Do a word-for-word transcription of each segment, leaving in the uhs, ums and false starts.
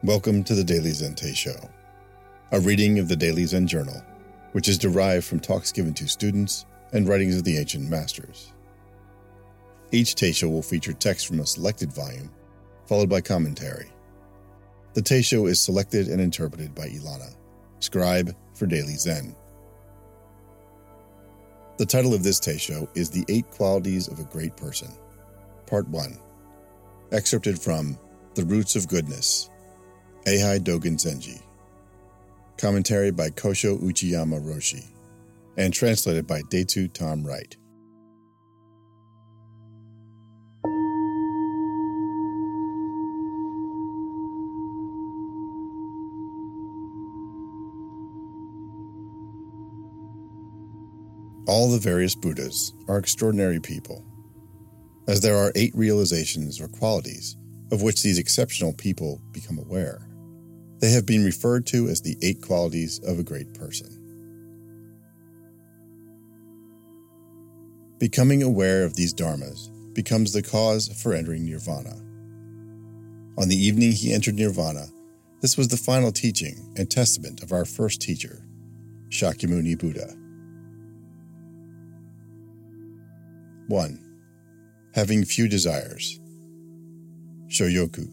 Welcome to the Daily Zen Teisho, a reading of the Daily Zen Journal, which is derived from talks given to students and writings of the ancient masters. Each Teisho will feature text from a selected volume, followed by commentary. The Teisho is selected and interpreted by Ilana, scribe for Daily Zen. The title of this Teisho is The Eight Qualities of a Great Person, Part one, excerpted from The Roots of Goodness, Eihai Dogen Zenji, commentary by Kosho Uchiyama Roshi, and translated by Deitsu Tom Wright. All the various Buddhas are extraordinary people, as there are eight realizations or qualities of which these exceptional people become aware. They have been referred to as the eight qualities of a great person. Becoming aware of these dharmas becomes the cause for entering nirvana. On the evening he entered nirvana, this was the final teaching and testament of our first teacher, Shakyamuni Buddha. one. Having few desires. Shoyoku.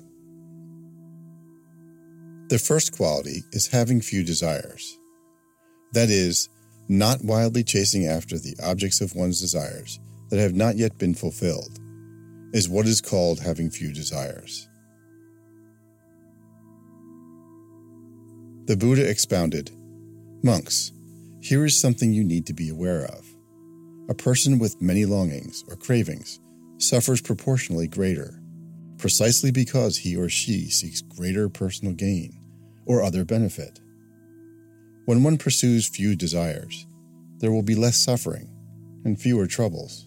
The first quality is having few desires. That is, not wildly chasing after the objects of one's desires that have not yet been fulfilled, is what is called having few desires. The Buddha expounded, "Monks, here is something you need to be aware of. A person with many longings or cravings suffers proportionally greater, precisely because he or she seeks greater personal gain or other benefit. When one pursues few desires, there will be less suffering and fewer troubles."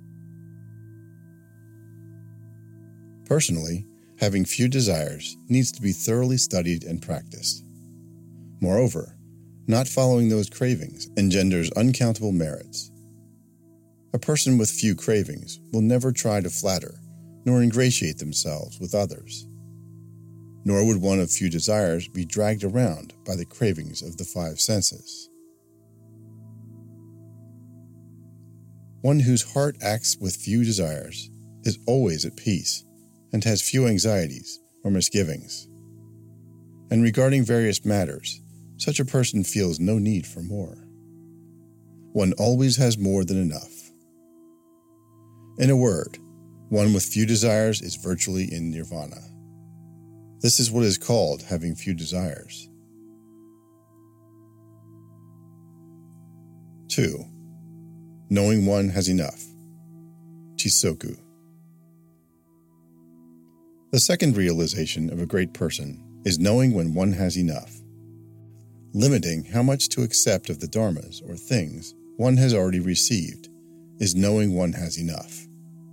Personally, having few desires needs to be thoroughly studied and practiced. Moreover, not following those cravings engenders uncountable merits. A person with few cravings will never try to flatter nor ingratiate themselves with others. Nor would one of few desires be dragged around by the cravings of the five senses. One whose heart acts with few desires is always at peace and has few anxieties or misgivings. And regarding various matters, such a person feels no need for more. One always has more than enough. In a word, one with few desires is virtually in nirvana. This is what is called having few desires. two. Knowing one has enough. Chisoku. The second realization of a great person is knowing when one has enough. Limiting how much to accept of the dharmas or things one has already received is knowing one has enough.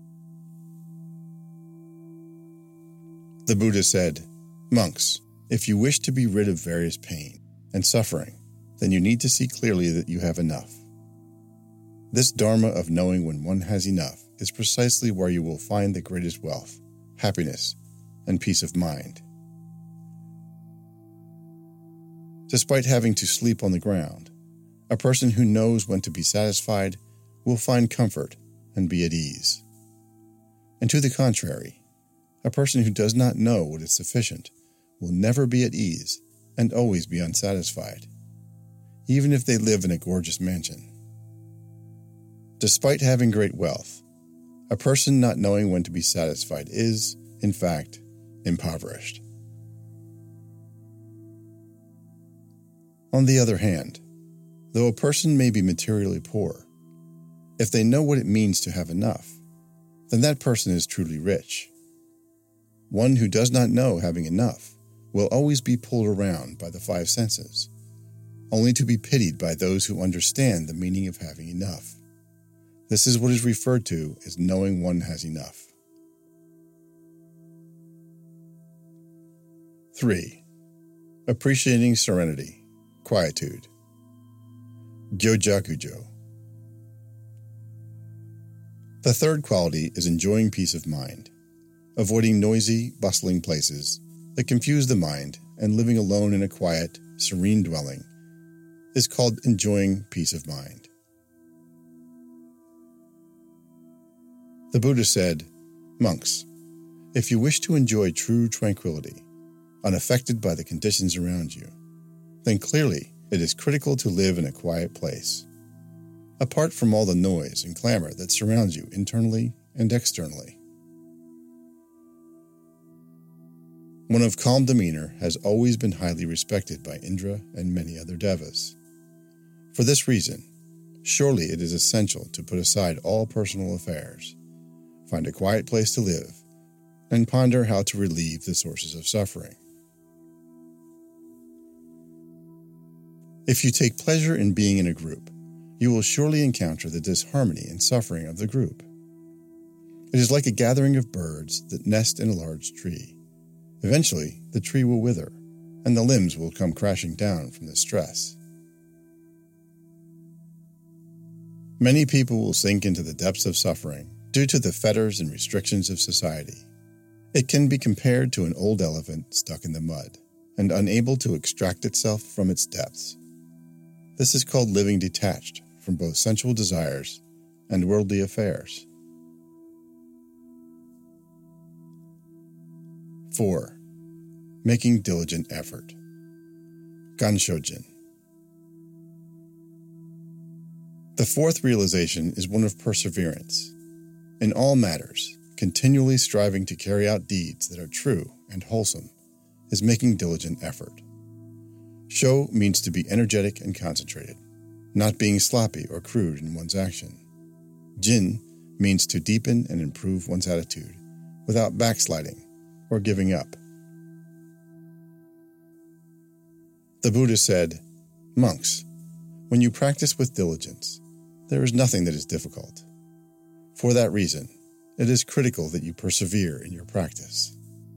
The Buddha said, "Monks, if you wish to be rid of various pain and suffering, then you need to see clearly that you have enough. This dharma of knowing when one has enough is precisely where you will find the greatest wealth, happiness, and peace of mind. Despite having to sleep on the ground, a person who knows when to be satisfied will find comfort and be at ease. And to the contrary, a person who does not know what is sufficient will never be at ease and always be unsatisfied, even if they live in a gorgeous mansion. Despite having great wealth, a person not knowing when to be satisfied is, in fact, impoverished." On the other hand, though a person may be materially poor, if they know what it means to have enough, then that person is truly rich. One who does not know having enough will always be pulled around by the five senses, only to be pitied by those who understand the meaning of having enough. This is what is referred to as knowing one has enough. three. Appreciating serenity, quietude. Gyojakujo. The third quality is enjoying peace of mind, avoiding noisy, bustling places that confuse the mind, and living alone in a quiet, serene dwelling is called enjoying peace of mind. The Buddha said, "Monks, if you wish to enjoy true tranquility, unaffected by the conditions around you, then clearly it is critical to live in a quiet place, apart from all the noise and clamor that surrounds you internally and externally." One of calm demeanor has always been highly respected by Indra and many other devas. For this reason, surely it is essential to put aside all personal affairs, find a quiet place to live, and ponder how to relieve the sources of suffering. If you take pleasure in being in a group, you will surely encounter the disharmony and suffering of the group. It is like a gathering of birds that nest in a large tree. Eventually, the tree will wither, and the limbs will come crashing down from the stress. Many people will sink into the depths of suffering due to the fetters and restrictions of society. It can be compared to an old elephant stuck in the mud and unable to extract itself from its depths. This is called living detached from both sensual desires and worldly affairs. four. Making diligent effort. Ganshojin. The fourth realization is one of perseverance. In all matters, continually striving to carry out deeds that are true and wholesome is making diligent effort. Sho means to be energetic and concentrated, not being sloppy or crude in one's action. Jin means to deepen and improve one's attitude without backsliding or giving up. The Buddha said, "Monks, when you practice with diligence, there is nothing that is difficult. For that reason, it is critical that you persevere in your practice."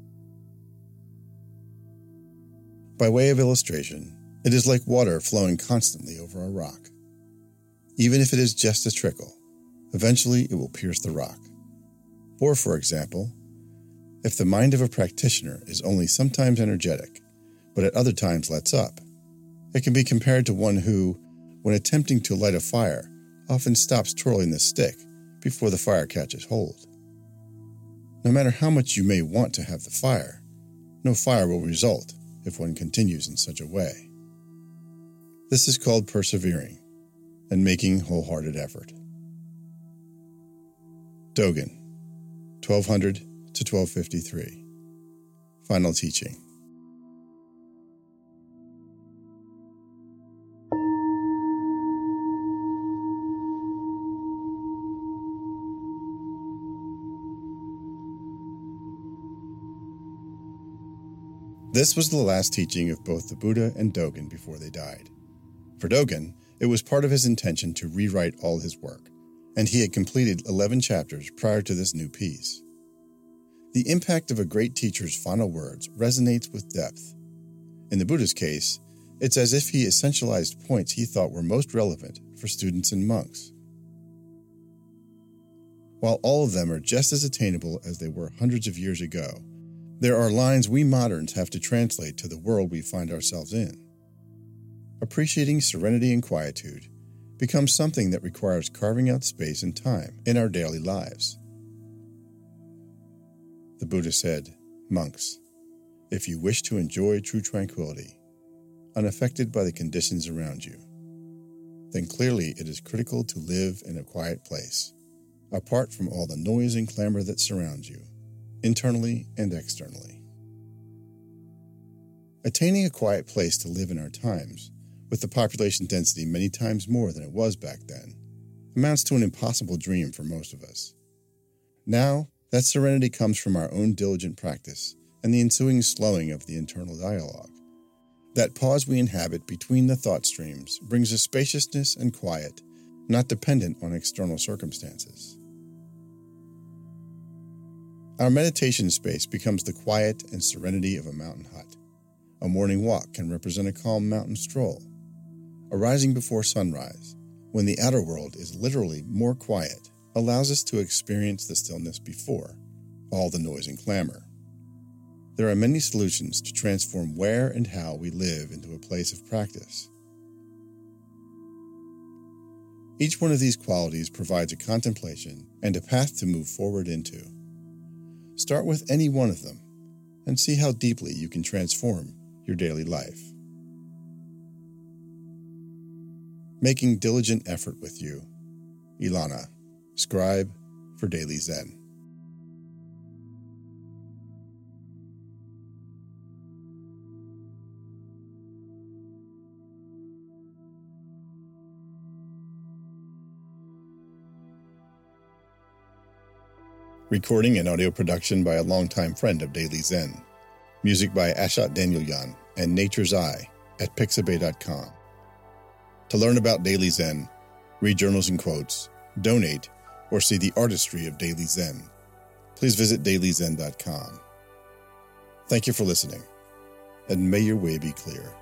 By way of illustration, it is like water flowing constantly over a rock. Even if it is just a trickle, eventually it will pierce the rock. Or, for example, if the mind of a practitioner is only sometimes energetic, but at other times lets up, it can be compared to one who, when attempting to light a fire, often stops twirling the stick before the fire catches hold. No matter how much you may want to have the fire, no fire will result if one continues in such a way. This is called persevering and making wholehearted effort. Dogen, twelve hundred to twelve fifty-three. Final teaching. This was the last teaching of both the Buddha and Dogen before they died. For Dogen, it was part of his intention to rewrite all his work, and he had completed eleven chapters prior to this new piece. The impact of a great teacher's final words resonates with depth. In the Buddha's case, it's as if he essentialized points he thought were most relevant for students and monks. While all of them are just as attainable as they were hundreds of years ago, there are lines we moderns have to translate to the world we find ourselves in. Appreciating serenity and quietude becomes something that requires carving out space and time in our daily lives. The Buddha said, "Monks, if you wish to enjoy true tranquility, unaffected by the conditions around you, then clearly it is critical to live in a quiet place, apart from all the noise and clamor that surrounds you, internally and externally." Attaining a quiet place to live in our times, with the population density many times more than it was back then, amounts to an impossible dream for most of us. Now, that serenity comes from our own diligent practice and the ensuing slowing of the internal dialogue. That pause we inhabit between the thought streams brings a spaciousness and quiet, not dependent on external circumstances. Our meditation space becomes the quiet and serenity of a mountain hut. A morning walk can represent a calm mountain stroll. Arising before sunrise, when the outer world is literally more quiet, allows us to experience the stillness before all the noise and clamor. There are many solutions to transform where and how we live into a place of practice. Each one of these qualities provides a contemplation and a path to move forward into. Start with any one of them and see how deeply you can transform your daily life. Making diligent effort with you. Ilana, Scribe for Daily Zen. Recording and audio production by a longtime friend of Daily Zen. Music by Ashat Danielyan and Nature's Eye at pixabay dot com. To learn about Daily Zen, read journals and quotes, donate, or see the artistry of Daily Zen, please visit daily zen dot com. Thank you for listening, and may your way be clear.